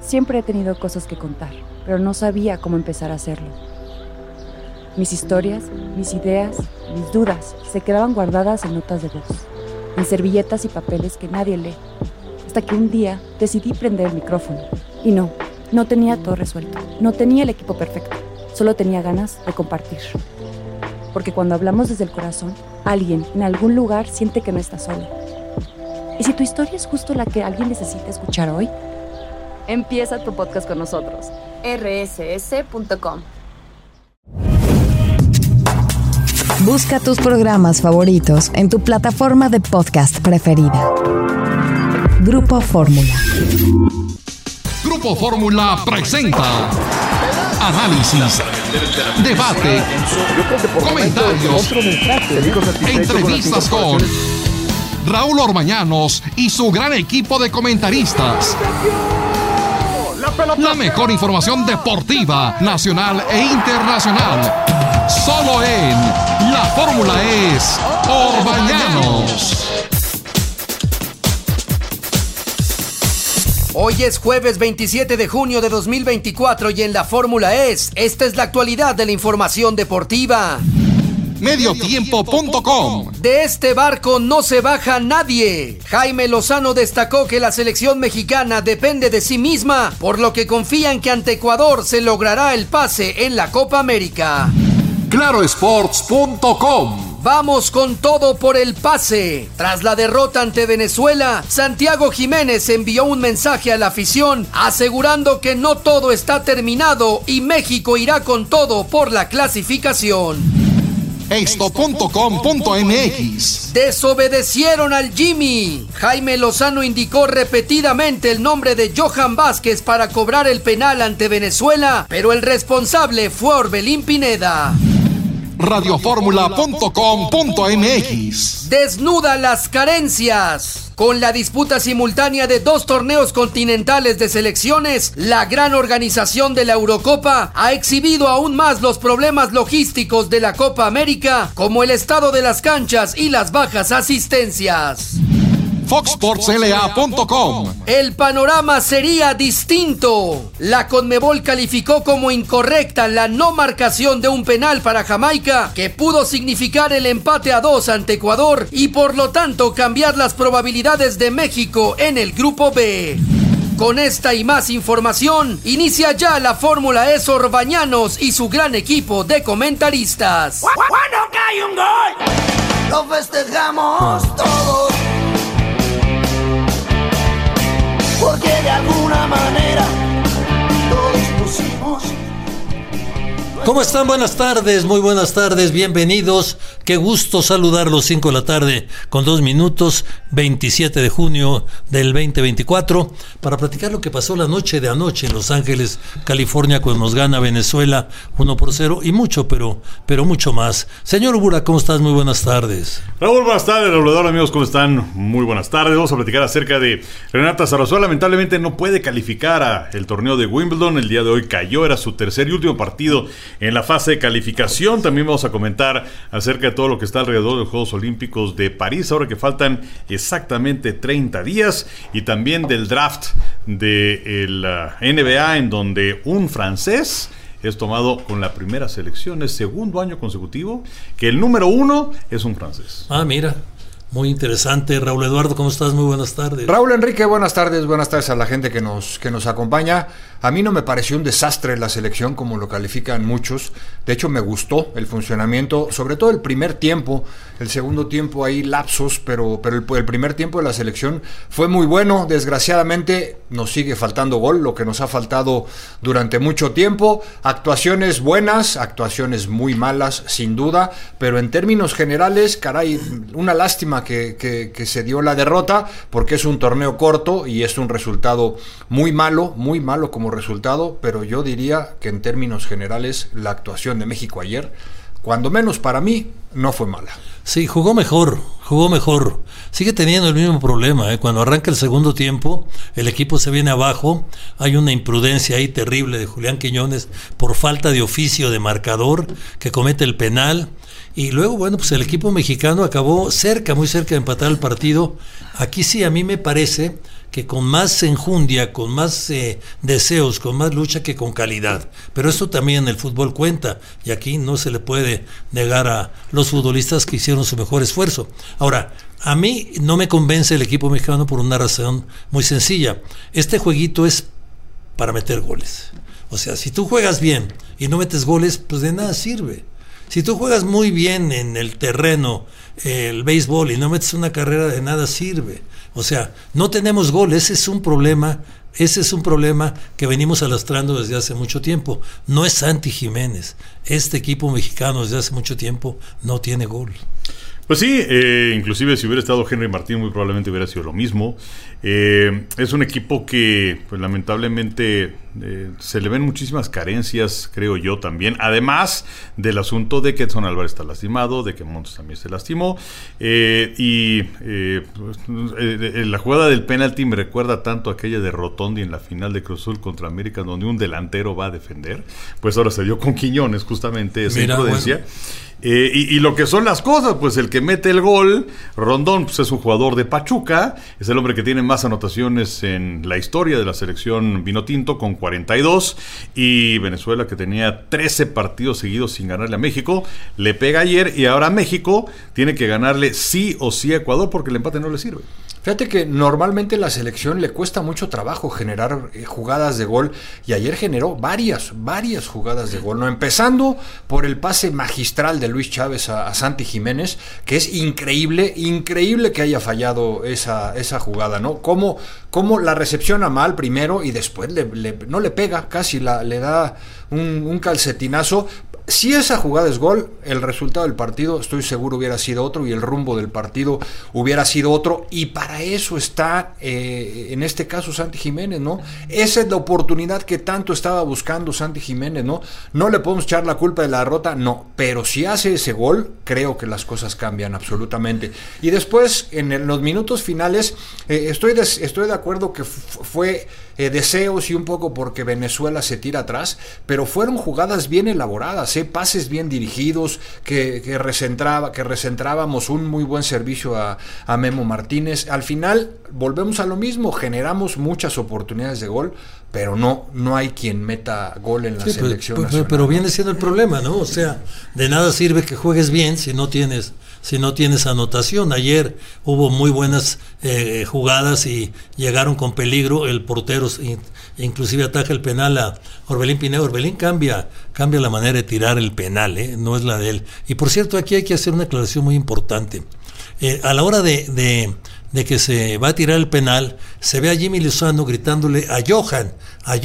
Siempre he tenido cosas que contar, pero no sabía cómo empezar a hacerlo. Mis historias, mis ideas, mis dudas se quedaban guardadas en notas de voz, en servilletas y papeles que nadie lee, hasta que un día decidí prender el micrófono. Y no tenía todo resuelto, no tenía el equipo perfecto, solo tenía ganas de compartir. Porque cuando hablamos desde el corazón, alguien en algún lugar siente que no está solo. ¿Y si tu historia es justo la que alguien necesita escuchar hoy? Empieza tu podcast con nosotros. rss.com. Busca tus programas favoritos en tu plataforma de podcast preferida. Grupo Fórmula. Grupo Fórmula presenta análisis, debate, comentarios, entrevistas con Raúl Orbañanos y su gran equipo de comentaristas. La mejor información deportiva, nacional e internacional. Solo en La Fórmula es Orbañanos. Hoy es jueves 27 de junio de 2024 y en La Fórmula esta es la actualidad de la información deportiva. Mediotiempo.com. De este barco no se baja nadie. Jaime Lozano destacó que la selección mexicana depende de sí misma, por lo que confían que ante Ecuador se logrará el pase en la Copa América. Clarosports.com. Vamos con todo por el pase. Tras la derrota ante Venezuela, Santiago Jiménez envió un mensaje a la afición asegurando que no todo está terminado y México irá con todo por la clasificación. Esto.com.mx. Desobedecieron al Jimmy. Jaime Lozano indicó repetidamente el nombre de Johan Vázquez para cobrar el penal ante Venezuela, pero el responsable fue Orbelín Pineda. Radioformula.com.mx. Desnuda las carencias. Con la disputa simultánea de 2 torneos continentales de selecciones, la gran organización de la Eurocopa ha exhibido aún más los problemas logísticos de la Copa América, como el estado de las canchas y las bajas asistencias. FoxSportsLA.com. El panorama sería distinto. La Conmebol calificó como incorrecta la no marcación de un penal para Jamaica, que pudo significar el empate a 2 ante Ecuador y por lo tanto cambiar las probabilidades de México en el grupo B. Con esta y más información, inicia ya la Fórmula es Orbañanos y su gran equipo de comentaristas. Cuando cae un gol, lo festejamos todos. Porque de alguna manera todos pusimos. ¿Cómo están? Buenas tardes, muy buenas tardes, bienvenidos. Qué gusto saludarlos, 5 de la tarde con 2 minutos, 27 de junio del 2024, para platicar lo que pasó la noche de anoche en Los Ángeles, California, cuando nos gana Venezuela 1-0 y mucho, pero mucho más. Señor Ubura, ¿cómo estás? Muy buenas tardes. Raúl, buenas tardes, Raúl, amigos, ¿cómo están? Muy buenas tardes. Vamos a platicar acerca de Renata Zarrazola. Lamentablemente no puede calificar a el torneo de Wimbledon. El día de hoy cayó, era su tercer y último partido en la fase de calificación. También vamos a comentar acerca de todo lo que está alrededor de los Juegos Olímpicos de París, ahora que faltan exactamente 30 días, y también del draft de la NBA, en donde un francés es tomado con la primera selección. Es segundo año consecutivo que el número 1 es un francés. Ah, mira, muy interesante. Raúl Eduardo, ¿cómo estás? Muy buenas tardes. Raúl Enrique, buenas tardes a la gente que nos acompaña. A mí no me pareció un desastre la selección como lo califican muchos. De hecho, me gustó el funcionamiento, sobre todo el primer tiempo. El segundo tiempo hay lapsos, pero el primer tiempo de la selección fue muy bueno. Desgraciadamente nos sigue faltando gol, lo que nos ha faltado durante mucho tiempo. Actuaciones buenas, actuaciones muy malas, sin duda, pero en términos generales, caray, una lástima que se dio la derrota, porque es un torneo corto y es un resultado muy malo como resultado, pero yo diría que en términos generales la actuación de México ayer, cuando menos para mí, no fue mala. Sí, jugó mejor. Sigue teniendo el mismo problema, Cuando arranca el segundo tiempo, el equipo se viene abajo, hay una imprudencia ahí terrible de Julián Quiñones por falta de oficio de marcador, que comete el penal, y luego, bueno, pues el equipo mexicano acabó muy cerca de empatar el partido. Aquí sí, a mí me parece que con más enjundia, con más deseos, con más lucha que con calidad. Pero esto también en el fútbol cuenta, y aquí no se le puede negar a los futbolistas que hicieron su mejor esfuerzo. Ahora, a mí no me convence el equipo mexicano por una razón muy sencilla. Este jueguito es para meter goles. O sea, si tú juegas bien y no metes goles, pues de nada sirve. Si tú juegas muy bien en el terreno, el béisbol, y no metes una carrera, de nada sirve. O sea, no tenemos gol, ese es un problema que venimos alastrando desde hace mucho tiempo. No es Santi Jiménez, este equipo mexicano desde hace mucho tiempo no tiene gol. Pues sí, inclusive si hubiera estado Henry Martín muy probablemente hubiera sido lo mismo. Es un equipo que pues lamentablemente se le ven muchísimas carencias, creo yo también, además del asunto de que Edson Álvarez está lastimado, de que Montes también se lastimó, la jugada del penalti me recuerda tanto a aquella de Rotondi en la final de Cruz Azul contra América, donde un delantero va a defender, pues ahora se dio con Quiñones justamente esa imprudencia. Bueno. Y lo que son las cosas, pues el que mete el gol, Rondón, pues es un jugador de Pachuca, es el hombre que tiene más anotaciones en la historia de la selección vinotinto con 42, y Venezuela, que tenía 13 partidos seguidos sin ganarle a México, le pega ayer, y ahora México tiene que ganarle sí o sí a Ecuador porque el empate no le sirve. Fíjate que normalmente a la selección le cuesta mucho trabajo generar jugadas de gol, y ayer generó varias jugadas de gol, ¿no? Empezando por el pase magistral de Luis Chávez a Santi Jiménez, que es increíble que haya fallado esa jugada, ¿no? Cómo la recepciona mal primero y después no le pega, casi le da un calcetinazo. Si esa jugada es gol, el resultado del partido estoy seguro hubiera sido otro, y el rumbo del partido hubiera sido otro, y para eso está en este caso Santi Jiménez, ¿no? Esa es la oportunidad que tanto estaba buscando Santi Jiménez, ¿no? No le podemos echar la culpa de la derrota, no, pero si hace ese gol, creo que las cosas cambian absolutamente. Y después, en los minutos finales, estoy de acuerdo que fue deseos y un poco porque Venezuela se tira atrás, pero fueron jugadas bien elaboradas, pases bien dirigidos, que recentrábamos, un muy buen servicio a Memo Martínez. Al final volvemos a lo mismo, generamos muchas oportunidades de gol, pero no hay quien meta gol en la selección nacional. Pero viene siendo el problema, ¿no? O sea, de nada sirve que juegues bien si no tienes anotación. Ayer hubo muy buenas jugadas y llegaron con peligro. El portero inclusive ataja el penal a Orbelín Pineda. Orbelín cambia la manera de tirar el penal, no es la de él. Y por cierto, aquí hay que hacer una aclaración muy importante. A la hora de que se va a tirar el penal, se ve a Jimmy Lozano gritándole a Johan,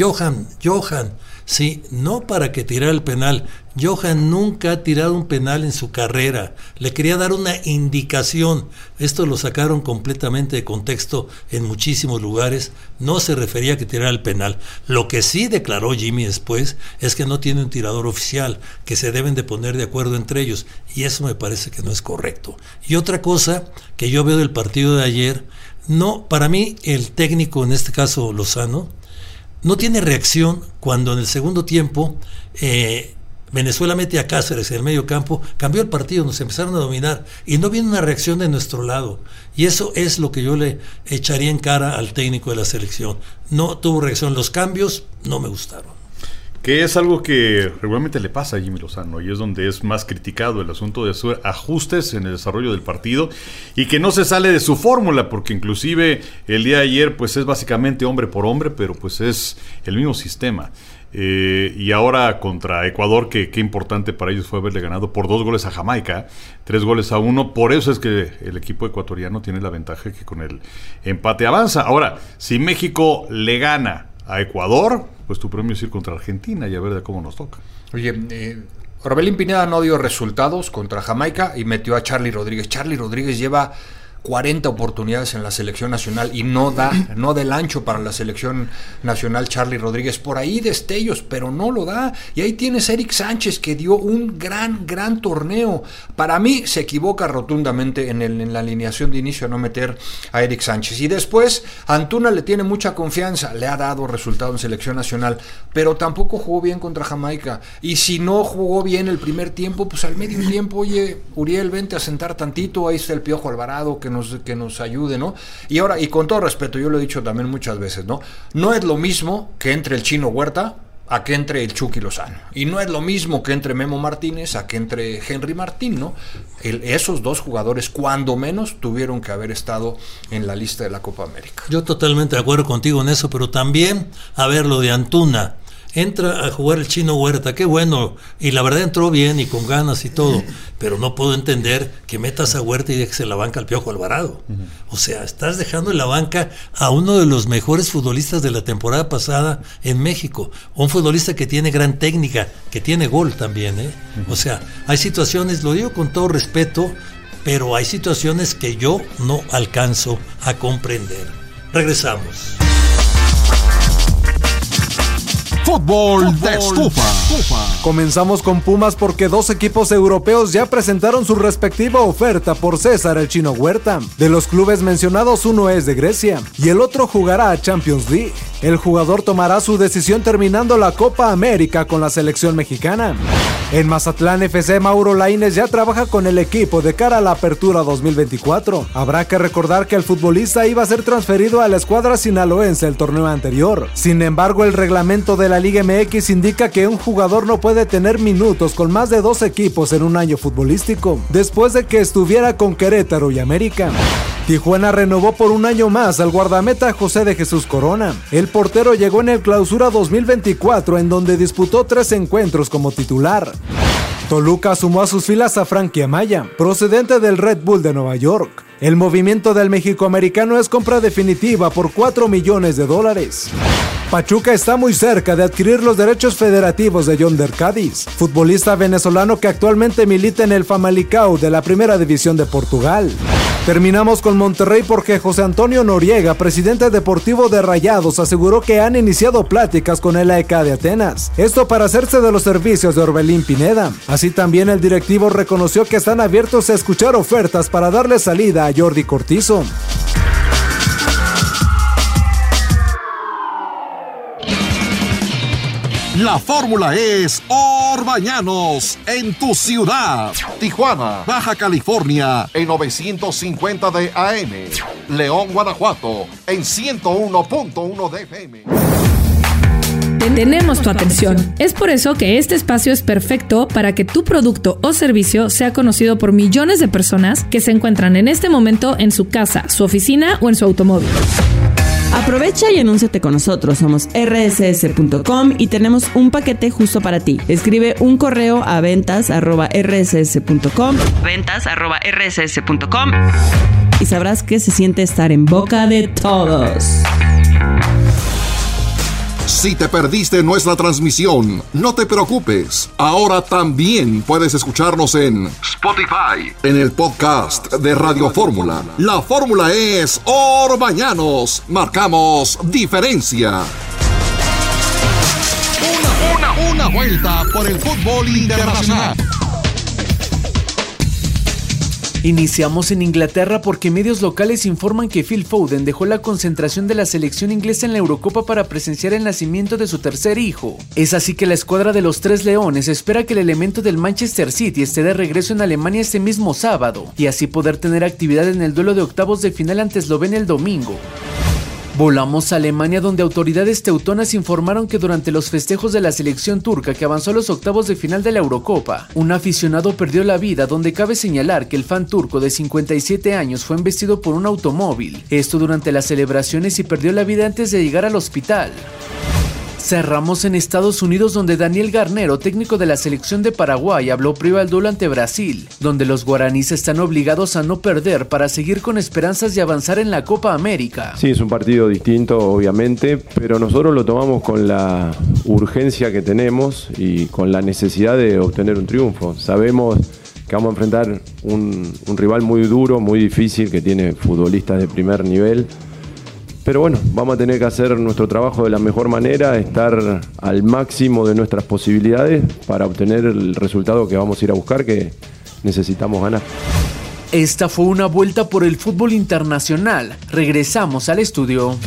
sí, no para que tirara el penal. Johan nunca ha tirado un penal en su carrera, le quería dar una indicación. Esto lo sacaron completamente de contexto en muchísimos lugares, no se refería a que tirara el penal. Lo que sí declaró Jimmy después es que no tiene un tirador oficial, que se deben de poner de acuerdo entre ellos, y eso me parece que no es correcto. Y otra cosa que yo veo del partido de ayer, para mí el técnico, en este caso Lozano, no tiene reacción cuando en el segundo tiempo Venezuela mete a Cáceres en el medio campo, cambió el partido, nos empezaron a dominar y no viene una reacción de nuestro lado, y eso es lo que yo le echaría en cara al técnico de la selección. No tuvo reacción, los cambios no me gustaron. Que es algo que regularmente le pasa a Jimmy Lozano, y es donde es más criticado el asunto de hacer ajustes en el desarrollo del partido y que no se sale de su fórmula, porque inclusive el día de ayer pues es básicamente hombre por hombre, pero pues es el mismo sistema. Y ahora contra Ecuador, que qué importante para ellos fue haberle ganado por 2 goles a Jamaica, 3-1, por eso es que el equipo ecuatoriano tiene la ventaja que con el empate avanza. Ahora, si México le gana a Ecuador, pues tu premio es ir contra Argentina y a ver de cómo nos toca. Oye, Orbelín Pineda no dio resultados contra Jamaica y metió a Charly Rodríguez. Charly Rodríguez lleva 40 oportunidades en la selección nacional y no da el ancho para la selección nacional. Charly Rodríguez, por ahí destellos, pero no lo da. Y ahí tienes a Eric Sánchez, que dio un gran torneo. Para mí se equivoca rotundamente en la alineación de inicio a no meter a Eric Sánchez. Y después Antuna le tiene mucha confianza, le ha dado resultado en selección nacional, pero tampoco jugó bien contra Jamaica. Y si no jugó bien el primer tiempo, pues al medio tiempo, oye, Uriel, vente a sentar tantito, ahí está el Piojo Alvarado, que nos ayude, ¿no? Y ahora, y con todo respeto, yo lo he dicho también muchas veces, ¿no? No es lo mismo que entre el Chino Huerta a que entre el Chucky Lozano. Y no es lo mismo que entre Memo Martínez a que entre Henry Martín, ¿no? Esos dos jugadores, cuando menos, tuvieron que haber estado en la lista de la Copa América. Yo totalmente de acuerdo contigo en eso, pero también, a ver, lo de Antuna. Entra a jugar el Chino Huerta, qué bueno, y la verdad entró bien y con ganas y todo, pero no puedo entender que metas a Huerta y dejes en la banca al Piojo Alvarado. O sea, estás dejando en la banca a uno de los mejores futbolistas de la temporada pasada en México, un futbolista que tiene gran técnica, que tiene gol también, ¿eh? O sea, hay situaciones, lo digo con todo respeto, pero hay situaciones que yo no alcanzo a comprender. Regresamos. Fútbol de estufa. Comenzamos con Pumas porque dos equipos europeos ya presentaron su respectiva oferta por César el Chino Huerta. De los clubes mencionados, uno es de Grecia y el otro jugará a Champions League. El jugador tomará su decisión terminando la Copa América con la selección mexicana. En Mazatlán FC, Mauro Laínez ya trabaja con el equipo de cara a la apertura 2024. Habrá que recordar que el futbolista iba a ser transferido a la escuadra sinaloense el torneo anterior. Sin embargo, el reglamento de la Liga MX indica que un jugador no puede tener minutos con más de 2 equipos en un año futbolístico, después de que estuviera con Querétaro y América. Tijuana renovó por un año más al guardameta José de Jesús Corona. El portero llegó en el Clausura 2024, en donde disputó 3 encuentros como titular. Toluca sumó a sus filas a Frankie Amaya, procedente del Red Bull de Nueva York. El movimiento del mexicoamericano es compra definitiva por $4 millones. Pachuca está muy cerca de adquirir los derechos federativos de Yonder Cádiz, futbolista venezolano que actualmente milita en el Famalicão de la Primera División de Portugal. Terminamos con Monterrey porque José Antonio Noriega, presidente deportivo de Rayados, aseguró que han iniciado pláticas con el AEK de Atenas, esto para hacerse de los servicios de Orbelín Pineda. Así también el directivo reconoció que están abiertos a escuchar ofertas para darle salida a Jordi Cortizo. La fórmula es Orbañanos en tu ciudad. Tijuana, Baja California en 950 de AM. León, Guanajuato en 101.1 de FM. Tenemos tu atención. Es por eso que este espacio es perfecto para que tu producto o servicio sea conocido por millones de personas que se encuentran en este momento en su casa, su oficina o en su automóvil. Aprovecha y anúnciate con nosotros. Somos rss.com y tenemos un paquete justo para ti. Escribe un correo a ventas@rss.com y sabrás que se siente estar en boca de todos. Si te perdiste nuestra transmisión, no te preocupes. Ahora también puedes escucharnos en Spotify, en el podcast de Radio Fórmula. La fórmula es Orbañanos. Marcamos diferencia. Una vuelta por el fútbol internacional. Iniciamos en Inglaterra porque medios locales informan que Phil Foden dejó la concentración de la selección inglesa en la Eurocopa para presenciar el nacimiento de su tercer hijo. Es así que la escuadra de los Tres Leones espera que el elemento del Manchester City esté de regreso en Alemania este mismo sábado y así poder tener actividad en el duelo de octavos de final ante Eslovenia el domingo. Volamos a Alemania, donde autoridades teutonas informaron que durante los festejos de la selección turca que avanzó a los octavos de final de la Eurocopa, un aficionado perdió la vida, donde cabe señalar que el fan turco de 57 años fue embestido por un automóvil, esto durante las celebraciones, y perdió la vida antes de llegar al hospital. Cerramos en Estados Unidos, donde Daniel Garnero, técnico de la selección de Paraguay, habló previo al duelo ante Brasil, donde los guaraníes están obligados a no perder para seguir con esperanzas de avanzar en la Copa América. Sí, es un partido distinto, obviamente, pero nosotros lo tomamos con la urgencia que tenemos y con la necesidad de obtener un triunfo. Sabemos que vamos a enfrentar un rival muy duro, muy difícil, que tiene futbolistas de primer nivel. Pero bueno, vamos a tener que hacer nuestro trabajo de la mejor manera, estar al máximo de nuestras posibilidades para obtener el resultado que vamos a ir a buscar, que necesitamos ganar. Esta fue una vuelta por el fútbol internacional. Regresamos al estudio.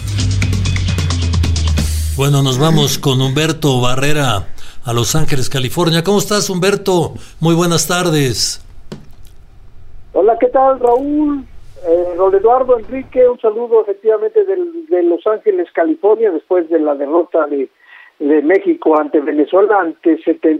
Bueno, nos vamos con Humberto Barrera a Los Ángeles, California. ¿Cómo estás, Humberto? Muy buenas tardes. Hola, ¿qué tal, Raúl? Don Eduardo Enrique, un saludo efectivamente de Los Ángeles, California, después de la derrota de México ante Venezuela, ante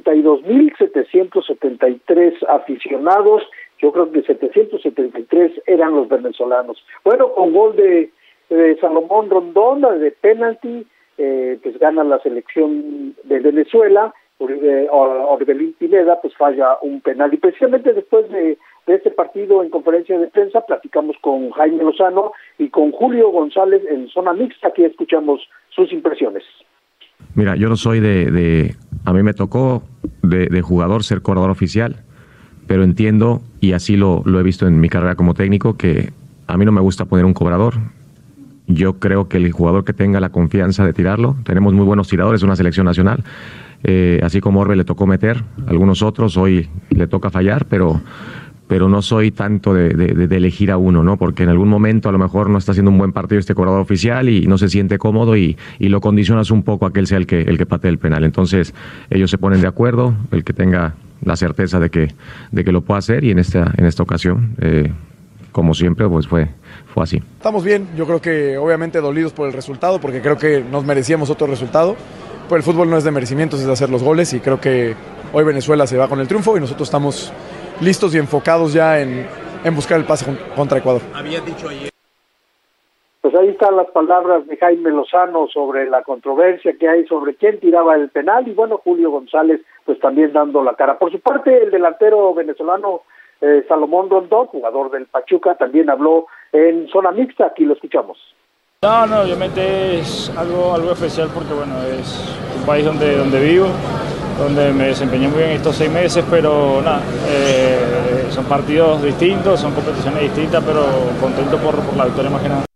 72,773 aficionados. Yo creo que 773 eran los venezolanos. Bueno, con gol de Salomón Rondón, de penalti, pues gana la selección de Venezuela. Orbelín Pineda pues falla un penal, y precisamente después de este partido, en conferencia de prensa, platicamos con Jaime Lozano y con Julio González en zona mixta. Aquí escuchamos sus impresiones. Mira, yo no soy a mí me tocó de jugador ser corredor oficial, pero entiendo, y así lo he visto en mi carrera como técnico, que a mí no me gusta poner un cobrador. Yo creo que el jugador que tenga la confianza de tirarlo, tenemos muy buenos tiradores, una selección nacional, así como a Orbe le tocó meter, algunos otros hoy le toca fallar, pero no soy tanto de elegir a uno, ¿no? Porque en algún momento a lo mejor no está haciendo un buen partido este corredor oficial y no se siente cómodo y lo condicionas un poco a que él sea el que patee el penal. Entonces ellos se ponen de acuerdo, el que tenga la certeza de que lo pueda hacer, y en esta ocasión, como siempre, pues fue así. Estamos bien, yo creo que obviamente dolidos por el resultado, porque creo que nos merecíamos otro resultado, pero el fútbol no es de merecimientos, es de hacer los goles, y creo que hoy Venezuela se va con el triunfo y nosotros estamos listos y enfocados ya en buscar el pase contra Ecuador. Había dicho ayer. Pues ahí están las palabras de Jaime Lozano sobre la controversia que hay sobre quién tiraba el penal, y bueno, Julio González pues también dando la cara. Por su parte, el delantero venezolano Salomón Rondón, jugador del Pachuca, también habló en zona mixta. Aquí lo escuchamos. No, obviamente es algo especial, porque bueno, es un país donde vivo, donde me desempeñé muy bien estos 6 meses, pero nada, son partidos distintos, son competiciones distintas, pero contento por la victoria más que nada.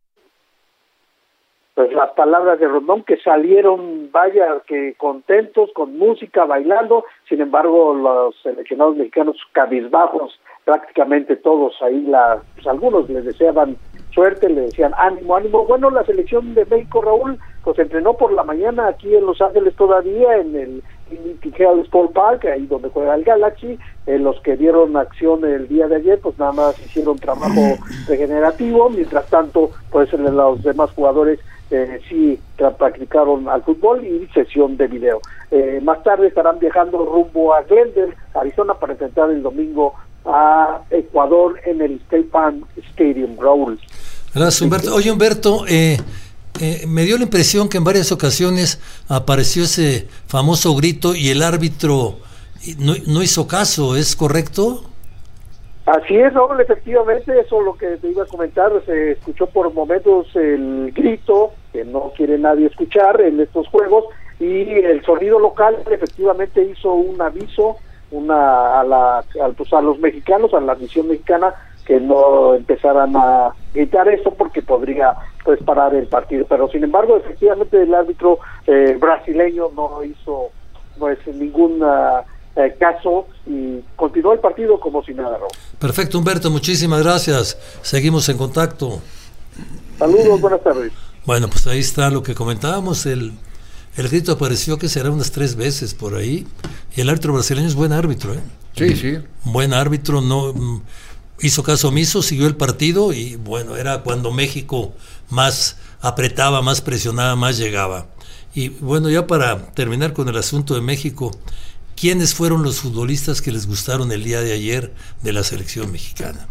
Pues las palabras de Rondón, que salieron, vaya, que contentos, con música, bailando. Sin embargo, los seleccionados mexicanos cabizbajos, prácticamente todos ahí, pues algunos les deseaban suerte, le decían ánimo. Bueno, la selección de México, Raúl, pues entrenó por la mañana aquí en Los Ángeles todavía, en el Tijera Sport Park, ahí donde juega el Galaxy. Los que dieron acción el día de ayer, pues nada más hicieron trabajo regenerativo. Mientras tanto, pues los demás jugadores sí practicaron al fútbol y sesión de video. Más tarde estarán viajando rumbo a Glendale, Arizona, para enfrentar el domingo a Ecuador en el State Farm Stadium. Raúl. Gracias, Humberto. Oye, Humberto, me dio la impresión que en varias ocasiones apareció ese famoso grito y el árbitro no hizo caso, ¿es correcto? Así es, Raúl, efectivamente, eso es lo que te iba a comentar. Se escuchó por momentos el grito que no quiere nadie escuchar en estos juegos, y el sonido local efectivamente hizo un aviso a los mexicanos, a la afición mexicana, que no empezaran a gritar eso porque podría pues parar el partido. Pero sin embargo, efectivamente, el árbitro brasileño no hizo pues ningún caso y continuó el partido como si nada, Raúl. Perfecto, Humberto, muchísimas gracias. Seguimos en contacto. Saludos, buenas tardes. Bueno, pues ahí está lo que comentábamos. El grito apareció que será unas 3 veces por ahí, y el árbitro brasileño es buen árbitro, ¿eh? Sí. Buen árbitro, no hizo caso omiso, siguió el partido, y bueno, era cuando México más apretaba, más presionaba, más llegaba. Y bueno, ya para terminar con el asunto de México, ¿quiénes fueron los futbolistas que les gustaron el día de ayer de la selección mexicana?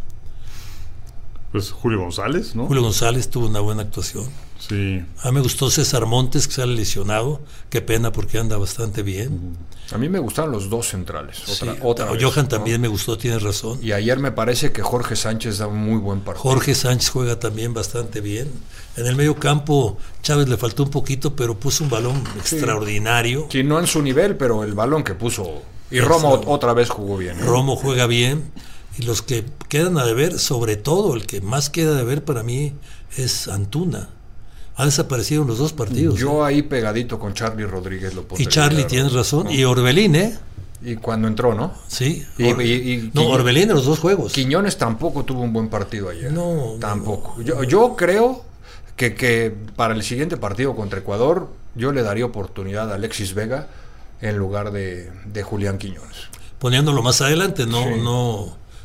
Pues Julio González, ¿no? Julio González tuvo una buena actuación. Sí. A mí me gustó César Montes, que sale lesionado. Qué pena, porque anda bastante bien. A mí me gustaron los dos centrales. Otra vez, Johan también me gustó, tienes razón. Y ayer me parece que Jorge Sánchez da un muy buen partido. Jorge Sánchez juega también bastante bien. En el medio campo, Chávez le faltó un poquito, pero puso un balón extraordinario. Sí, no en su nivel, pero el balón que puso. Y Romo otra vez jugó bien, ¿no? Romo juega bien. Y los que quedan a deber, sobre todo el que más queda a deber para mí es Antuna. Han desaparecido los 2 partidos. Yo ahí pegadito con Charlie Rodríguez lo pondría. Y Charlie, tienes razón. ¿No? Y Orbelín, Y cuando entró, ¿no? Sí. Orbelín en los 2 juegos. Quiñones tampoco tuvo un buen partido ayer. No. Tampoco. Yo creo que para el siguiente partido contra Ecuador, yo le daría oportunidad a Alexis Vega en lugar de Julián Quiñones. Poniéndolo más adelante, no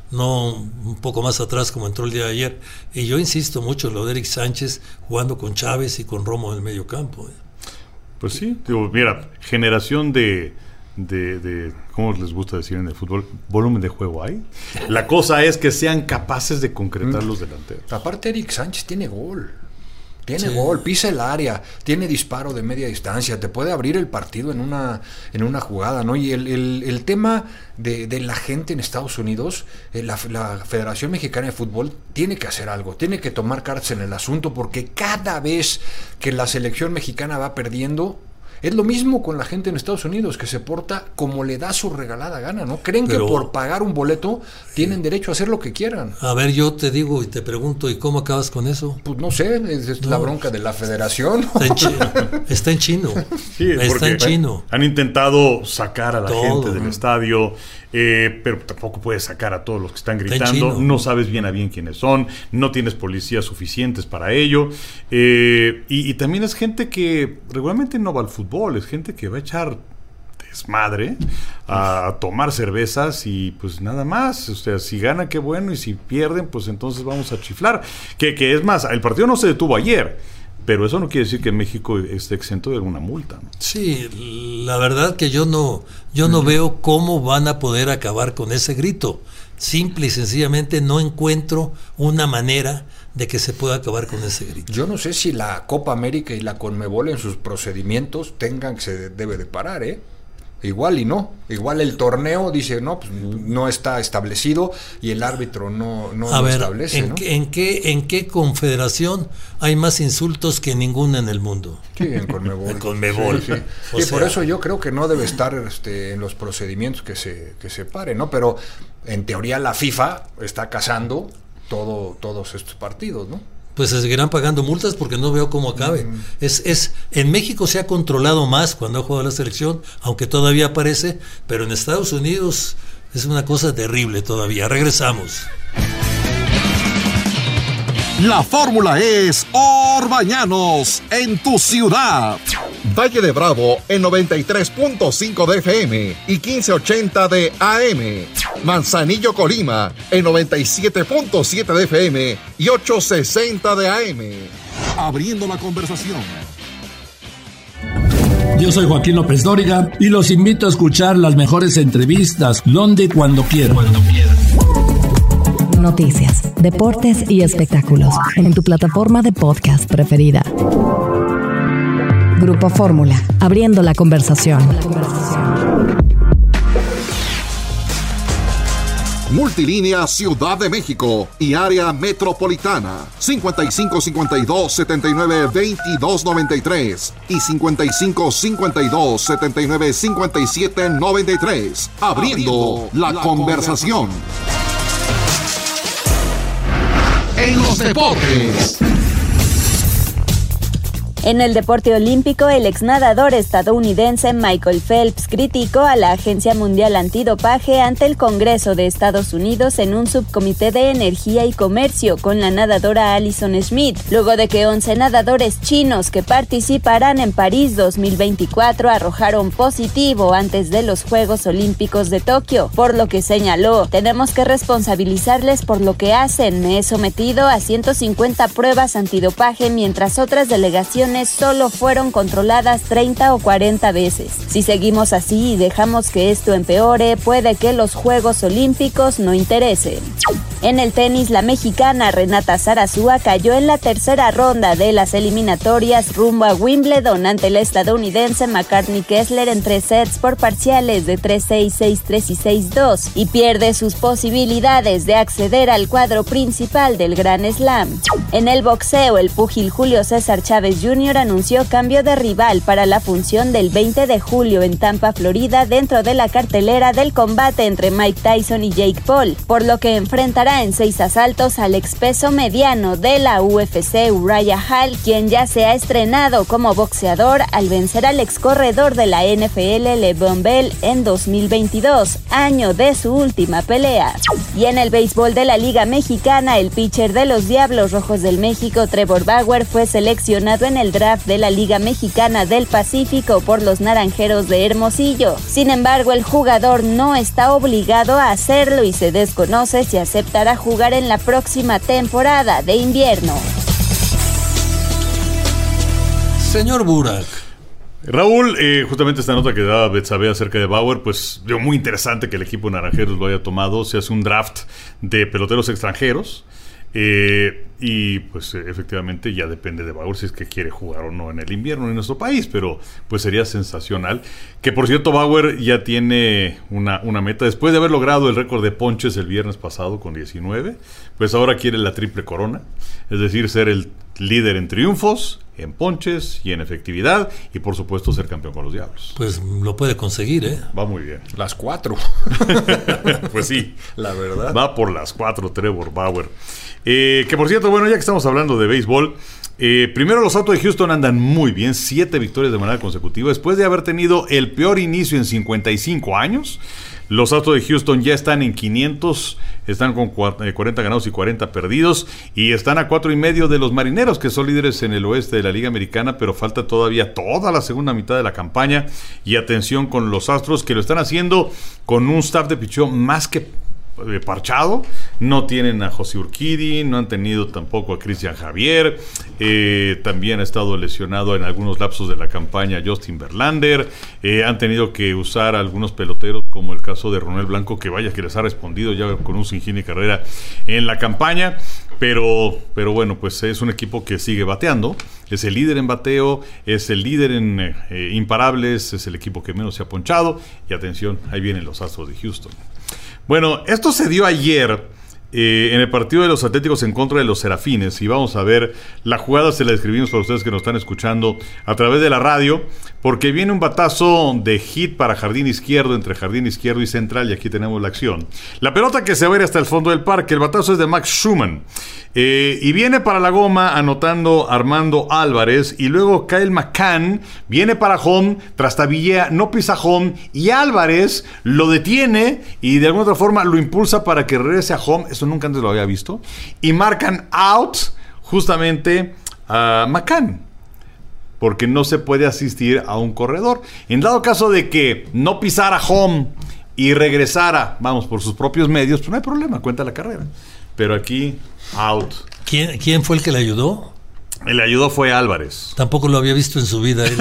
no un poco más atrás como entró el día de ayer. Y yo insisto mucho en lo de Eric Sánchez jugando con Chávez y con Romo en el medio campo. Pues sí, digo, mira, generación de ¿cómo les gusta decir en el fútbol? Volumen de juego hay. La cosa es que sean capaces de concretar los delanteros. Aparte, Eric Sánchez tiene gol. Tiene gol, pisa el área, tiene disparo de media distancia, te puede abrir el partido en una jugada, ¿no? Y el tema de la gente en Estados Unidos, la Federación Mexicana de Fútbol tiene que hacer algo, tiene que tomar cartas en el asunto, porque cada vez que la selección mexicana va perdiendo, es lo mismo con la gente en Estados Unidos, que se porta como le da su regalada gana, ¿no? Creen que por pagar un boleto tienen derecho a hacer lo que quieran. A ver, yo te digo y te pregunto, ¿y cómo acabas con eso? Pues no sé, es la bronca de la federación. Está en chino. Sí, está en chino. Han intentado sacar a la gente del estadio, pero tampoco puedes sacar a todos los que están gritando. No sabes bien a bien quiénes son, no tienes policías suficientes para ello. Y también es gente que regularmente no va al fútbol, es gente que va a echar desmadre, a tomar cervezas y pues nada más. O sea, si ganan, qué bueno, y si pierden, pues entonces vamos a chiflar. Que es más, el partido no se detuvo ayer, pero eso no quiere decir que México esté exento de alguna multa, ¿no? Sí, la verdad que yo no veo cómo van a poder acabar con ese grito. Simple y sencillamente no encuentro una manera de que se pueda acabar con ese grito. Yo no sé si la Copa América y la Conmebol en sus procedimientos tengan que se debe de parar, Igual y no. Igual el torneo dice, no, pues no está establecido y el árbitro no lo establece, ¿no? ¿En qué confederación hay más insultos que ninguna en el mundo? Sí, en Conmebol. En Conmebol. Sí. Y por eso yo creo que no debe estar en los procedimientos que se pare, ¿no? Pero en teoría la FIFA está cazando todos estos partidos, ¿no? Pues se seguirán pagando multas porque no veo cómo acabe. En México se ha controlado más cuando ha jugado la selección, aunque todavía aparece, pero en Estados Unidos es una cosa terrible todavía. Regresamos. La fórmula es Orbañanos en tu ciudad. Valle de Bravo en 93.5 de FM y 1580 de AM. Manzanillo, Colima en 97.7 de FM y 860 de AM. Abriendo la conversación. Yo soy Joaquín López Dóriga y los invito a escuchar las mejores entrevistas donde y cuando quieran. Noticias, deportes y espectáculos en tu plataforma de podcast preferida. Grupo Fórmula, abriendo la conversación. Multilínea Ciudad de México y área metropolitana 5552-792293 y 5552-795793. Abriendo la conversación. En los deportes. En el deporte olímpico, el exnadador estadounidense Michael Phelps criticó a la Agencia Mundial Antidopaje ante el Congreso de Estados Unidos en un subcomité de energía y comercio con la nadadora Alison Schmidt, luego de que 11 nadadores chinos que participarán en París 2024 arrojaron positivo antes de los Juegos Olímpicos de Tokio, por lo que señaló: tenemos que responsabilizarles por lo que hacen. Me he sometido a 150 pruebas antidopaje mientras otras delegaciones solo fueron controladas 30 o 40 veces. Si seguimos así y dejamos que esto empeore, puede que los Juegos Olímpicos no interesen. En el tenis, la mexicana Renata Zarazúa cayó en la tercera ronda de las eliminatorias rumbo a Wimbledon ante la estadounidense McCartney Kessler en 3 sets por parciales de 3-6, 6-3 y 6-2, y pierde sus posibilidades de acceder al cuadro principal del Grand Slam. En el boxeo, el púgil Julio César Chávez Jr. anunció cambio de rival para la función del 20 de julio en Tampa, Florida, dentro de la cartelera del combate entre Mike Tyson y Jake Paul, por lo que enfrentará enfrentará en 6 asaltos al expeso mediano de la UFC Uriah Hall, quien ya se ha estrenado como boxeador al vencer al excorredor de la NFL Le'Veon Bell en 2022, año de su última pelea. Y en el béisbol de la Liga Mexicana, el pitcher de los Diablos Rojos del México, Trevor Bauer, fue seleccionado en el draft de la Liga Mexicana del Pacífico por los Naranjeros de Hermosillo. Sin embargo, el jugador no está obligado a hacerlo y se desconoce si aceptará jugar en la próxima temporada de invierno. Señor Burak. Raúl, justamente esta nota que daba Betsabe acerca de Bauer, pues muy interesante que el equipo Naranjeros lo haya tomado. Se hace un draft de peloteros extranjeros. Y pues efectivamente ya depende de Bauer si es que quiere jugar o no en el invierno en nuestro país, pero pues sería sensacional. Que por cierto, Bauer ya tiene una meta. Después de haber logrado el récord de ponches el viernes pasado con 19, pues ahora quiere la triple corona, es decir, ser el líder en triunfos, en ponches y en efectividad, y por supuesto ser campeón con los Diablos. Pues lo puede conseguir, ¿eh? Va muy bien. Las 4. Pues sí, la verdad. Va por las 4 Trevor Bauer. Que por cierto, bueno, ya que estamos hablando de béisbol, primero los Astros de Houston andan muy bien, 7 victorias de manera consecutiva, después de haber tenido el peor inicio en 55 años. Los Astros de Houston ya están en 500, están con 40 ganados y 40 perdidos, y están a 4.5 de los Marineros, que son líderes en el oeste de la Liga Americana, pero falta todavía toda la segunda mitad de la campaña. Y atención con los Astros, que lo están haciendo con un staff de picheo más que parchado. No tienen a José Urquidy, no han tenido tampoco a Cristian Javier, también ha estado lesionado en algunos lapsos de la campaña Justin Verlander, han tenido que usar a algunos peloteros como el caso de Ronel Blanco, que vaya que les ha respondido ya con un sin hit ni carrera en la campaña, pero bueno, pues es un equipo que sigue bateando, es el líder en bateo, es el líder en imparables, es el equipo que menos se ha ponchado, y atención, ahí vienen los Astros de Houston. Bueno, esto se dio ayer en el partido de los Atléticos en contra de los Serafines, y vamos a ver la jugada. Se la describimos para ustedes que nos están escuchando a través de la radio, porque viene un batazo de hit para jardín izquierdo, entre jardín izquierdo y central, y aquí tenemos la acción. La pelota que se va a ir hasta el fondo del parque, el batazo es de Max Schumann, y viene para la goma anotando Armando Álvarez, y luego Kyle McCann viene para home, trastabillea, no pisa home, y Álvarez lo detiene y de alguna otra forma lo impulsa para que regrese a home. Eso nunca antes lo había visto, y marcan out justamente a McCann, porque no se puede asistir a un corredor. En dado caso de que no pisara home y regresara, vamos, por sus propios medios, pues no hay problema, cuenta la carrera. Pero aquí, out. ¿Quién fue el que le ayudó? El que le ayudó fue Álvarez. Tampoco lo había visto en su vida él.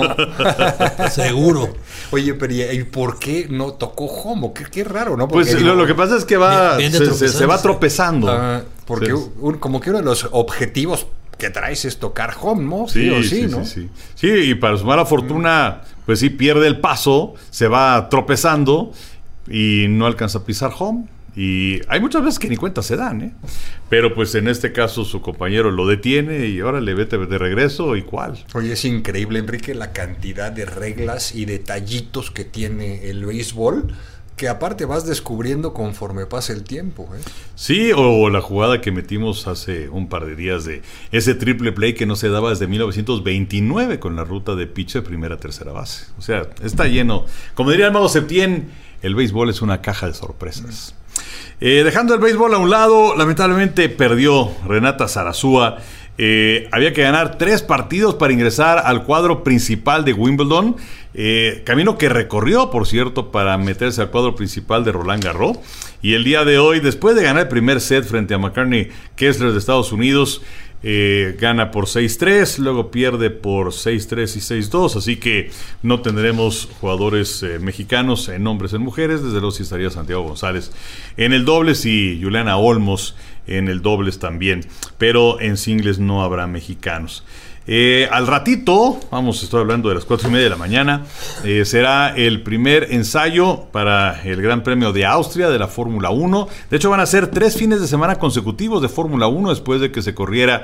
No. Seguro. Oye, pero ¿y por qué no tocó home? Qué raro, ¿no? Porque pues lo que pasa es que se va tropezando. Porque como que uno de los objetivos que traes es tocar home, ¿no? Sí, y para su mala fortuna, pues sí, pierde el paso, se va tropezando y no alcanza a pisar home. Y hay muchas veces que ni cuenta se dan, ¿eh? Pero pues en este caso su compañero lo detiene y ahora le vete de regreso y cuál. Oye, es increíble, Enrique, la cantidad de reglas y detallitos que tiene el béisbol, que aparte vas descubriendo conforme pasa el tiempo, ¿eh? Sí, o la jugada que metimos hace un par de días de ese triple play que no se daba desde 1929 con la ruta de pitcher primera a tercera base. O sea, está lleno. Como diría Armando Septién, el béisbol es una caja de sorpresas. Dejando el béisbol a un lado, lamentablemente perdió Renata Zarazúa. Había que ganar 3 partidos para ingresar al cuadro principal de Wimbledon, camino que recorrió, por cierto, para meterse al cuadro principal de Roland Garros. Y el día de hoy, después de ganar el primer set frente a McCartney Kessler de Estados Unidos, gana por 6-3, luego pierde por 6-3 y 6-2, así que no tendremos jugadores mexicanos en hombres y en mujeres. Desde luego sí estaría Santiago González en el dobles y Juliana Olmos en el dobles también, pero en singles no habrá mexicanos. Al ratito, estoy hablando de las 4:30 de la mañana, será el primer ensayo para el Gran Premio de Austria de la Fórmula 1. De hecho, van a ser 3 fines de semana consecutivos de Fórmula 1 después de que se corriera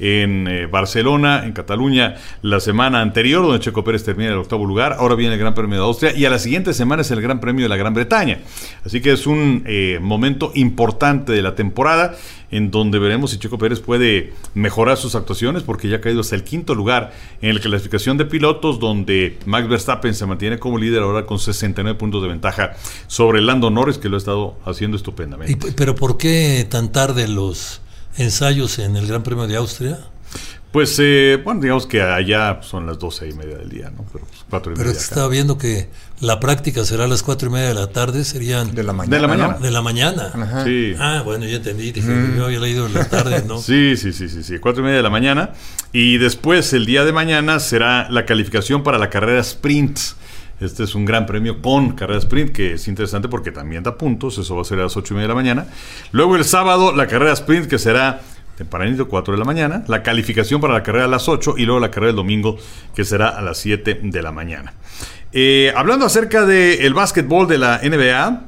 en Barcelona, en Cataluña, la semana anterior, donde Checo Pérez termina en el 8º lugar. Ahora viene el Gran Premio de Austria y a la siguiente semana es el Gran Premio de la Gran Bretaña. Así que es un momento importante de la temporada en donde veremos si Checo Pérez puede mejorar sus actuaciones, porque ya ha caído hasta el 5º lugar en la clasificación de pilotos, donde Max Verstappen se mantiene como líder ahora con 69 puntos de ventaja sobre Lando Norris, que lo ha estado haciendo estupendamente. ¿Pero por qué tan tarde los ensayos en el Gran Premio de Austria? Pues, digamos que allá son las 12:30 del día, ¿no? Pero 4:30. Pero estaba viendo que la práctica será a las 4:30 de la tarde, serían... De la mañana. De la mañana. Ajá. Sí. Bueno, ya entendí, dije, yo había leído en la tarde, ¿no? Sí, 4:30 de la mañana. Y después, el día de mañana, será la calificación para la carrera sprint. Este es un gran premio con carrera sprint, que es interesante porque también da puntos. Eso va a ser a las 8:30 de la mañana. Luego el sábado, la carrera sprint, que será tempranito, 4 de la mañana, la calificación para la carrera a las 8 y luego la carrera del domingo, que será a las 7 de la mañana. Hablando acerca del básquetbol de la NBA,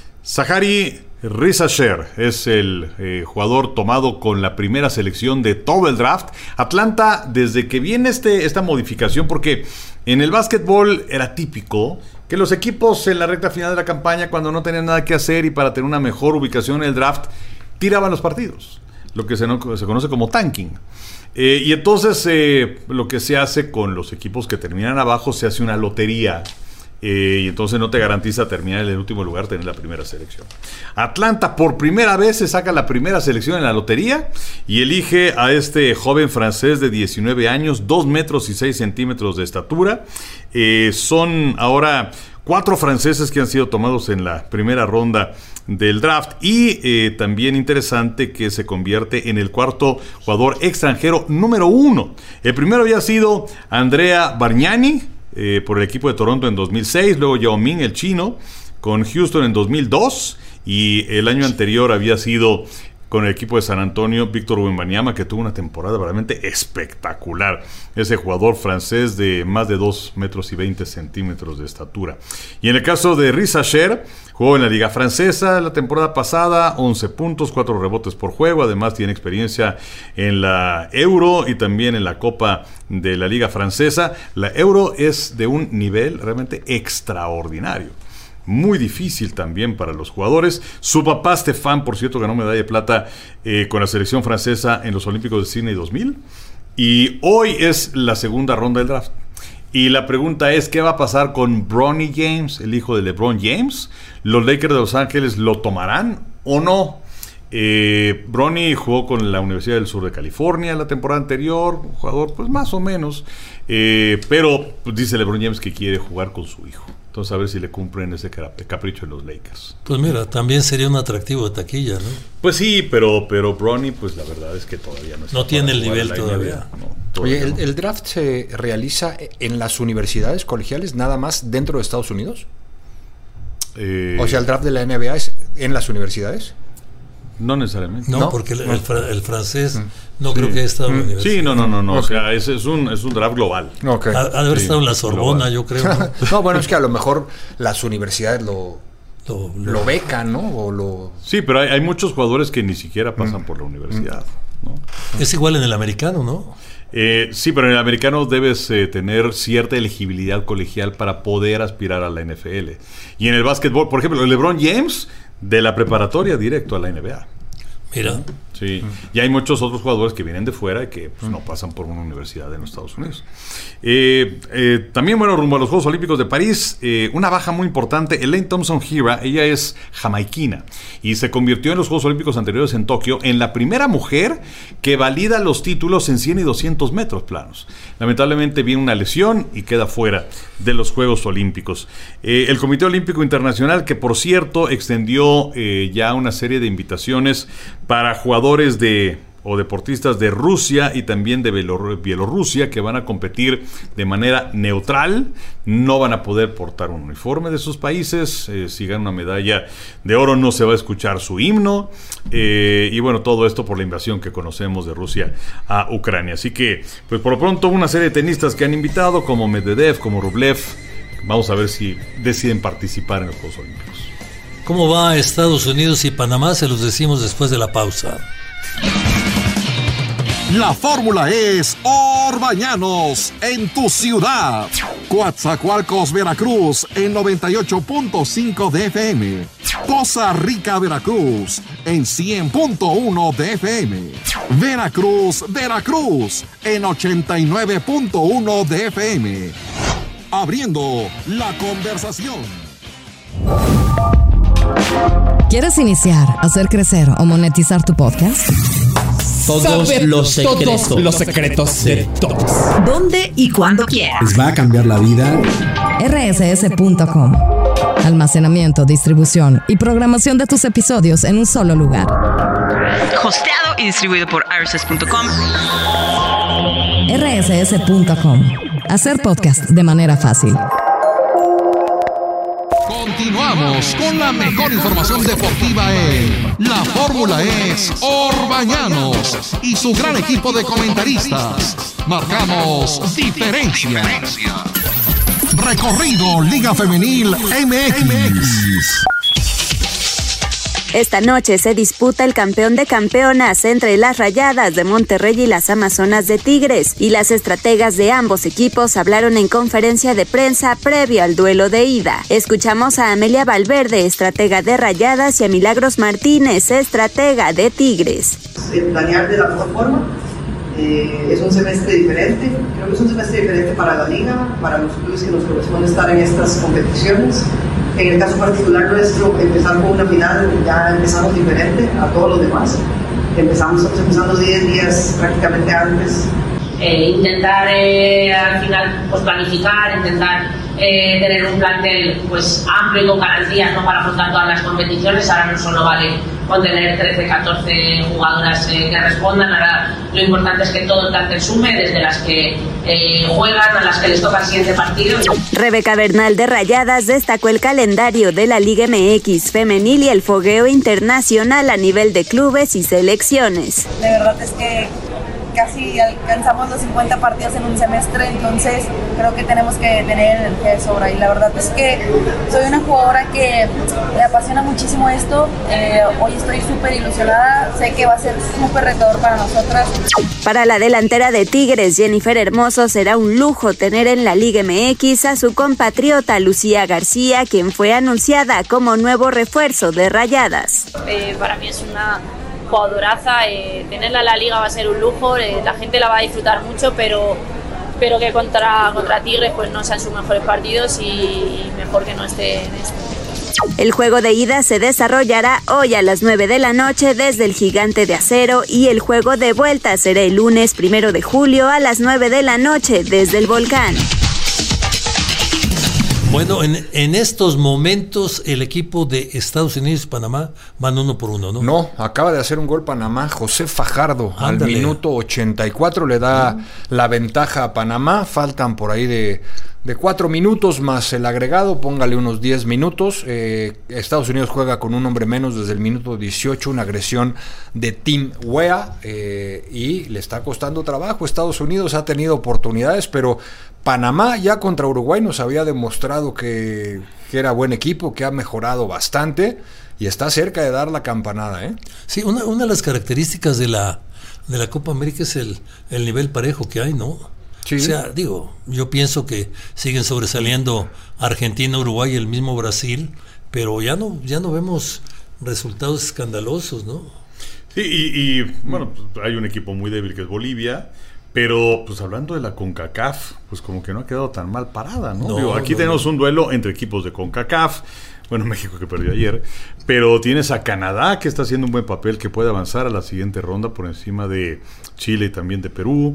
Zachary Risasher es el jugador tomado con la primera selección de todo el draft. Atlanta, desde que viene esta modificación, porque en el básquetbol era típico que los equipos en la recta final de la campaña, cuando no tenían nada que hacer y para tener una mejor ubicación en el draft, tiraban los partidos, lo que se conoce como tanking. Y entonces lo que se hace con los equipos que terminan abajo, se hace una lotería. Y entonces no te garantiza terminar en el último lugar, tener la primera selección. Atlanta por primera vez se saca la primera selección en la lotería y elige a este joven francés de 19 años, 2 metros y 6 centímetros de estatura. Son ahora 4 franceses que han sido tomados en la primera ronda del draft, y también interesante que se convierte en el 4º jugador extranjero número 1. El primero había sido Andrea Bargnani por el equipo de Toronto en 2006, luego Yao Ming, el chino, con Houston en 2002, y el año anterior había sido con el equipo de San Antonio Víctor Wembanyama, que tuvo una temporada realmente espectacular. Ese jugador francés de más de 2 metros y 20 centímetros de estatura. Y en el caso de Risasher, jugó en la Liga Francesa la temporada pasada, 11 puntos, 4 rebotes por juego. Además tiene experiencia en la Euro y también en la Copa de la Liga Francesa. La Euro es de un nivel realmente extraordinario. Muy difícil también para los jugadores. Su papá, Stéphane, por cierto, ganó medalla de plata con la selección francesa en los Olímpicos de Sydney 2000. Y hoy es la segunda ronda del draft. Y la pregunta es, ¿qué va a pasar con Bronny James, el hijo de LeBron James? ¿Los Lakers de Los Ángeles lo tomarán o no? Bronny jugó con la Universidad del Sur de California la temporada anterior, un jugador pues más o menos, pero pues, dice LeBron James que quiere jugar con su hijo. Entonces a ver si le cumplen ese capricho en los Lakers. Pues mira, también sería un atractivo de taquilla, ¿no? Pues sí, pero Bronny, pues la verdad es que todavía no está. No tiene el nivel todavía. Oye, ¿el draft se realiza en las universidades colegiales nada más dentro de Estados Unidos? O sea, ¿el draft de la NBA es en las universidades? No necesariamente. No, porque el francés no creo que haya estado en la universidad. Sí, no. O sea, es un draft global. Okay. Ha de haber estado en la Sorbona, global. Yo creo. No, bueno, es que a lo mejor las universidades lo becan, ¿no? Sí, pero hay muchos jugadores que ni siquiera pasan por la universidad, ¿no? Es igual en el americano, ¿no? Sí, pero en el americano debes tener cierta elegibilidad colegial para poder aspirar a la NFL. Y en el básquetbol, por ejemplo, LeBron James, de la preparatoria directo a la NBA. Mira. Sí. Y hay muchos otros jugadores que vienen de fuera y que pues, no pasan por una universidad en los Estados Unidos. También, bueno, rumbo a los Juegos Olímpicos de París, una baja muy importante, Elaine Thompson-Herah. Ella es jamaiquina y se convirtió en los Juegos Olímpicos anteriores en Tokio en la primera mujer que valida los títulos en 100 y 200 metros planos. Lamentablemente viene una lesión y queda fuera de los Juegos Olímpicos. El Comité Olímpico Internacional, que por cierto extendió ya una serie de invitaciones para jugadores de o deportistas de Rusia y también de Bielorrusia que van a competir de manera neutral. No van a poder portar un uniforme de sus países. Si ganan una medalla de oro no se va a escuchar su himno. Y bueno, todo esto por la invasión que conocemos de Rusia a Ucrania. Así que, pues por lo pronto, una serie de tenistas que han invitado, como Medvedev, como Rublev. Vamos a ver si deciden participar en los Juegos Olímpicos. ¿Cómo va Estados Unidos y Panamá? Se los decimos después de la pausa. La fórmula es Orbañanos en tu ciudad. Coatzacoalcos, Veracruz en 98.5 de FM. Poza Rica, Veracruz en 100.1 de FM. Veracruz, Veracruz en 89.1 de FM. Abriendo la conversación. ¿Quieres iniciar, hacer crecer o monetizar tu podcast? Todos los secretos de todos. ¿Dónde y cuándo quieras? Les va a cambiar la vida. rss.com. Almacenamiento, distribución y programación de tus episodios en un solo lugar. Hosteado y distribuido por rss.com. rss.com. Hacer podcast de manera fácil. Continuamos con la mejor información deportiva en La Fórmula es Orbañanos y su gran equipo de comentaristas. Marcamos diferencia. Recorrido Liga Femenil MX. Esta noche se disputa el campeón de campeonas entre las Rayadas de Monterrey y las Amazonas de Tigres, y las estrategas de ambos equipos hablaron en conferencia de prensa previo al duelo de ida. Escuchamos a Amelia Valverde, estratega de Rayadas, y a Milagros Martínez, estratega de Tigres. Planear de la mejor forma. Es un semestre diferente, creo que es un semestre diferente para la liga, para los clubes que nos corresponde estar en estas competiciones. En el caso particular nuestro, empezar con una final, ya empezamos diferente a todos los demás. Estamos empezando 10 días prácticamente antes. Intentar al final pues planificar, intentar tener un plantel pues amplio y con garantías, ¿no?, para afrontar todas las competiciones. Ahora no solo vale con tener 13, 14 jugadoras que respondan, ahora lo importante es que todo el plantel sume, desde las que juegan a las que les toca el siguiente partido. Rebeca Bernal de Rayadas destacó el calendario de la Liga MX femenil y el fogueo internacional a nivel de clubes y selecciones. De verdad es que casi alcanzamos los 50 partidos en un semestre, entonces creo que tenemos que tener energía de sobra, y la verdad es que soy una jugadora que le apasiona muchísimo esto. Hoy estoy súper ilusionada, sé que va a ser súper retador para nosotras. Para la delantera de Tigres, Jennifer Hermoso, será un lujo tener en la Liga MX a su compatriota Lucía García, quien fue anunciada como nuevo refuerzo de Rayadas. Para mí es una jugadoraza, tenerla en la liga va a ser un lujo, la gente la va a disfrutar mucho, pero que contra Tigres pues no sean sus mejores partidos y mejor que no esté en esto. El juego de ida se desarrollará hoy a las 9 de la noche desde el Gigante de Acero, y el juego de vuelta será el lunes 1 de julio a las 9 de la noche desde el Volcán. Bueno, en estos momentos el equipo de Estados Unidos y Panamá van 1-1, ¿no? No, acaba de hacer un gol Panamá. José Fajardo, ándale, al minuto 84 le da la ventaja a Panamá. Faltan por ahí de 4 minutos más el agregado, póngale unos 10 minutos. Estados Unidos juega con un hombre menos desde el minuto 18, una agresión de Tim Weah, y le está costando trabajo. Estados Unidos ha tenido oportunidades, pero Panamá ya contra Uruguay nos había demostrado que era buen equipo, que ha mejorado bastante y está cerca de dar la campanada, ¿eh? Sí, una de las características de la Copa América es el nivel parejo que hay, ¿no? Sí. O sea, yo pienso que siguen sobresaliendo Argentina, Uruguay y el mismo Brasil, pero ya no vemos resultados escandalosos, ¿no? Sí, y bueno, pues hay un equipo muy débil que es Bolivia. Pero, pues hablando de la CONCACAF, pues como que no ha quedado tan mal parada, ¿no? Aquí tenemos un duelo entre equipos de CONCACAF. Bueno, México que perdió ayer. Pero tienes a Canadá, que está haciendo un buen papel, que puede avanzar a la siguiente ronda por encima de Chile y también de Perú.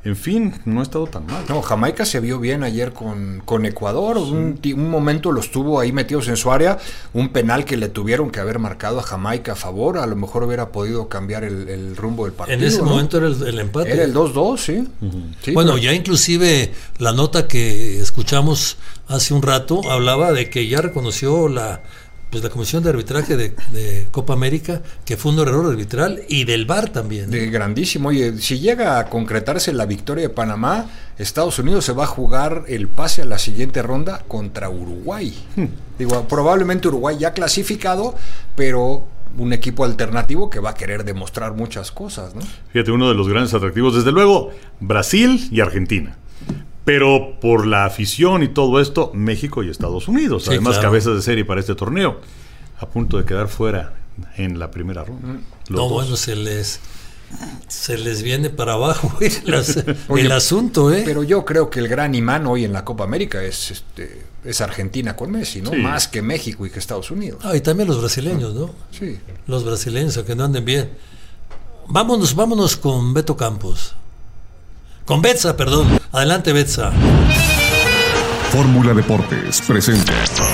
En fin, no ha estado tan mal. No, Jamaica se vio bien ayer con Ecuador. Un momento los tuvo ahí metidos en su área. Un penal que le tuvieron que haber marcado a Jamaica a favor. A lo mejor hubiera podido cambiar el rumbo del partido. En ese momento era el empate. Era el 2-2, sí. Sí, bueno, pero... ya inclusive la nota que escuchamos hace un rato hablaba de que ya reconoció la Comisión de Arbitraje de Copa América que fue un error arbitral y del VAR también. Grandísimo. Oye, si llega a concretarse la victoria de Panamá, Estados Unidos se va a jugar el pase a la siguiente ronda contra Uruguay. Digo, probablemente Uruguay ya clasificado, pero un equipo alternativo que va a querer demostrar muchas cosas, ¿no? Fíjate, uno de los grandes atractivos, desde luego, Brasil y Argentina. Pero por la afición y todo esto, México y Estados Unidos, sí, además claro. Cabezas de serie para este torneo, a punto de quedar fuera en la primera ronda. Bueno, se les viene para abajo el asunto, ¿eh? Pero yo creo que el gran imán hoy en la Copa América es Argentina con Messi, ¿no? Sí. Más que México y que Estados Unidos. Y también los brasileños, ¿no? Sí. Los brasileños, que no anden bien. Vámonos con Beto Campos. Con Betsa, perdón. Adelante, Betsa. Fórmula Deportes presenta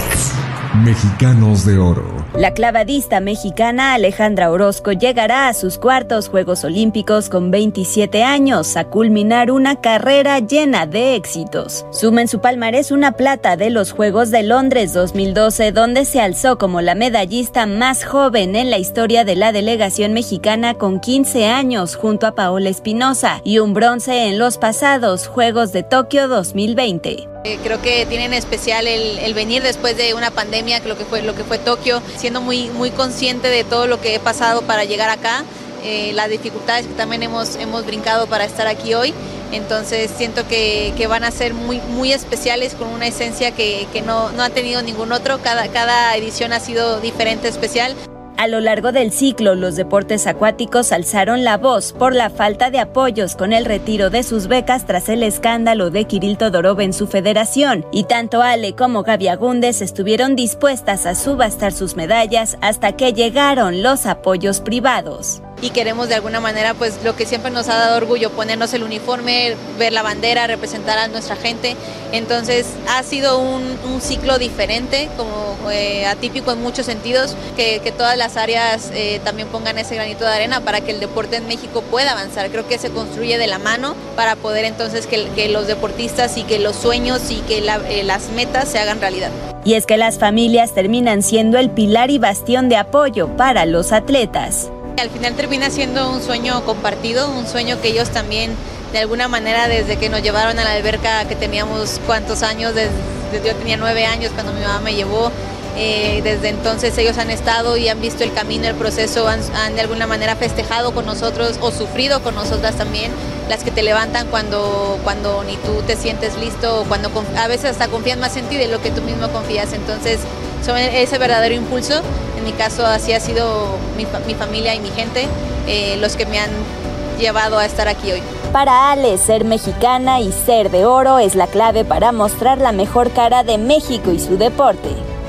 Mexicanos de Oro. La clavadista mexicana Alejandra Orozco llegará a sus cuartos Juegos Olímpicos con 27 años a culminar una carrera llena de éxitos. Suma en su palmarés una plata de los Juegos de Londres 2012, donde se alzó como la medallista más joven en la historia de la delegación mexicana con 15 años junto a Paola Espinosa, y un bronce en los pasados Juegos de Tokio 2020. Creo que tienen especial el venir después de una pandemia, lo que fue Tokio, siendo muy consciente de todo lo que he pasado para llegar acá, las dificultades que también hemos brincado para estar aquí hoy. Entonces siento que van a ser muy especiales, con una esencia que no ha tenido ningún otro. Cada edición ha sido diferente, especial. A lo largo del ciclo, los deportes acuáticos alzaron la voz por la falta de apoyos con el retiro de sus becas tras el escándalo de Kirill Todorov en su federación, y tanto Ale como Gaby Agúndez estuvieron dispuestas a subastar sus medallas hasta que llegaron los apoyos privados. Y queremos de alguna manera, pues lo que siempre nos ha dado orgullo, ponernos el uniforme, ver la bandera, representar a nuestra gente. Entonces ha sido un ciclo diferente, como atípico en muchos sentidos, que todas las áreas también pongan ese granito de arena para que el deporte en México pueda avanzar. Creo que se construye de la mano para poder entonces que los deportistas y que los sueños y que las metas se hagan realidad. Y es que las familias terminan siendo el pilar y bastión de apoyo para los atletas. Al final termina siendo un sueño compartido, un sueño que ellos también, de alguna manera, desde que nos llevaron a la alberca, que teníamos cuántos años, yo tenía 9 años cuando mi mamá me llevó, desde entonces ellos han estado y han visto el camino, el proceso, han de alguna manera festejado con nosotros o sufrido con nosotras también, las que te levantan cuando ni tú te sientes listo, o cuando a veces hasta confían más en ti de lo que tú mismo confías. Entonces son ese verdadero impulso. En mi caso así ha sido mi familia y mi gente, los que me han llevado a estar aquí hoy. Para Ale, ser mexicana y ser de oro es la clave para mostrar la mejor cara de México y su deporte.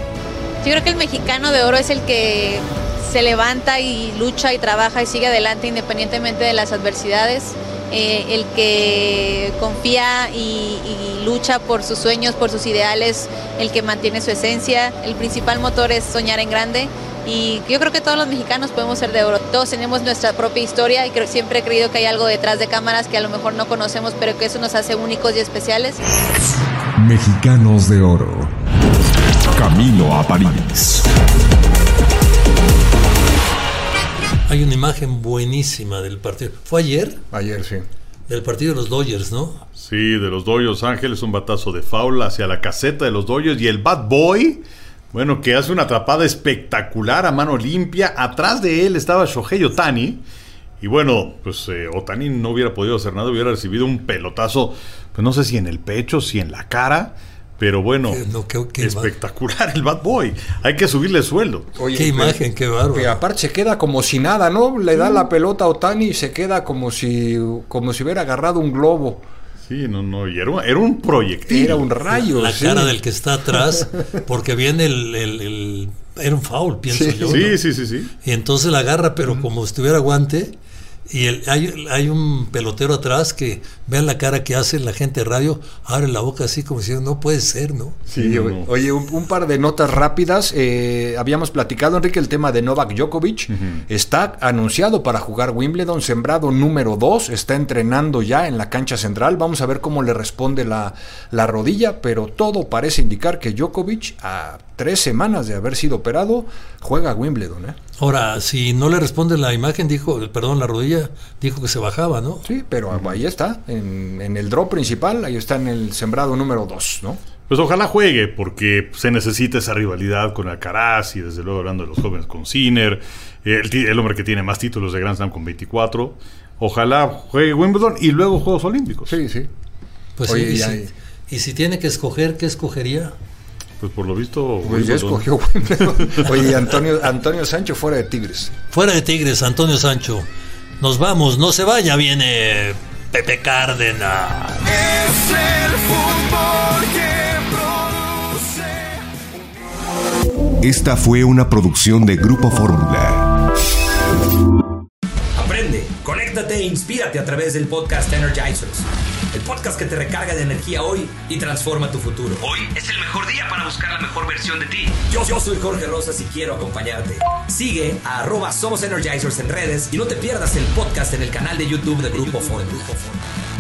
Yo creo que el mexicano de oro es el que se levanta y lucha y trabaja y sigue adelante independientemente de las adversidades, el que confía y lucha por sus sueños, por sus ideales, el que mantiene su esencia. El principal motor es soñar en grande, y yo creo que todos los mexicanos podemos ser de oro. Todos tenemos nuestra propia historia, y siempre he creído que hay algo detrás de cámaras que a lo mejor no conocemos, pero que eso nos hace únicos y especiales. Mexicanos de Oro. Camino a París. Hay una imagen buenísima del partido. ¿Fue ayer? Ayer, sí. Del partido de los Dodgers, ¿no? Sí, de los Dodgers Ángeles, un batazo de foul hacia la caseta de los Dodgers, y el Bad Boy, bueno, que hace una atrapada espectacular a mano limpia. Atrás de él estaba Shohei Ohtani, y bueno, pues Ohtani no hubiera podido hacer nada, hubiera recibido un pelotazo, pues no sé si en el pecho, si en la cara. Pero bueno, espectacular el Bad Boy. Hay que subirle sueldo. Oye, qué imagen, qué bárbaro. Aparte se queda como si nada, ¿no? Le da la pelota a Ohtani y se queda como si hubiera agarrado un globo. Sí, no, y era un proyectil. Era un rayo. La cara del que está atrás, porque viene era un foul, pienso yo, ¿no? Sí. Y entonces la agarra, pero como si tuviera guante, Y hay un pelotero atrás que vean la cara que hace la gente de radio, abre la boca así como diciendo, no puede ser, ¿no? Sí, oye, un par de notas rápidas. Habíamos platicado, Enrique, el tema de Novak Djokovic. Está anunciado para jugar Wimbledon, sembrado número 2, está entrenando ya en la cancha central. Vamos a ver cómo le responde la rodilla, pero todo parece indicar que Djokovic, a 3 semanas de haber sido operado, juega Wimbledon, ¿eh? Ahora, si no le responde la imagen, la rodilla, dijo que se bajaba, ¿no? Sí, pero ahí está, en el draw principal, ahí está en el sembrado número 2, ¿no? Pues ojalá juegue, porque se necesita esa rivalidad con Alcaraz y desde luego hablando de los jóvenes con Sinner, el hombre que tiene más títulos de Grand Slam con 24. Ojalá juegue Wimbledon y luego Juegos Olímpicos. Sí. Pues oye, y si tiene que escoger, ¿qué escogería? Pues por lo visto pues ya escogió Wimbledon. Oye, Antonio Sancho fuera de Tigres. Fuera de Tigres, Antonio Sancho. Nos vamos, no se vaya, viene Pepe Cárdenas. Es el fútbol que produce. Esta fue una producción de Grupo Fórmula. Aprende, conéctate e inspírate a través del podcast Energizers. El podcast que te recarga de energía hoy y transforma tu futuro. Hoy es el mejor día para buscar la mejor versión de ti. Yo soy Jorge Rosas y quiero acompañarte. Sigue a @SomosEnergizers en redes y no te pierdas el podcast en el canal de YouTube de Grupo Fórmula.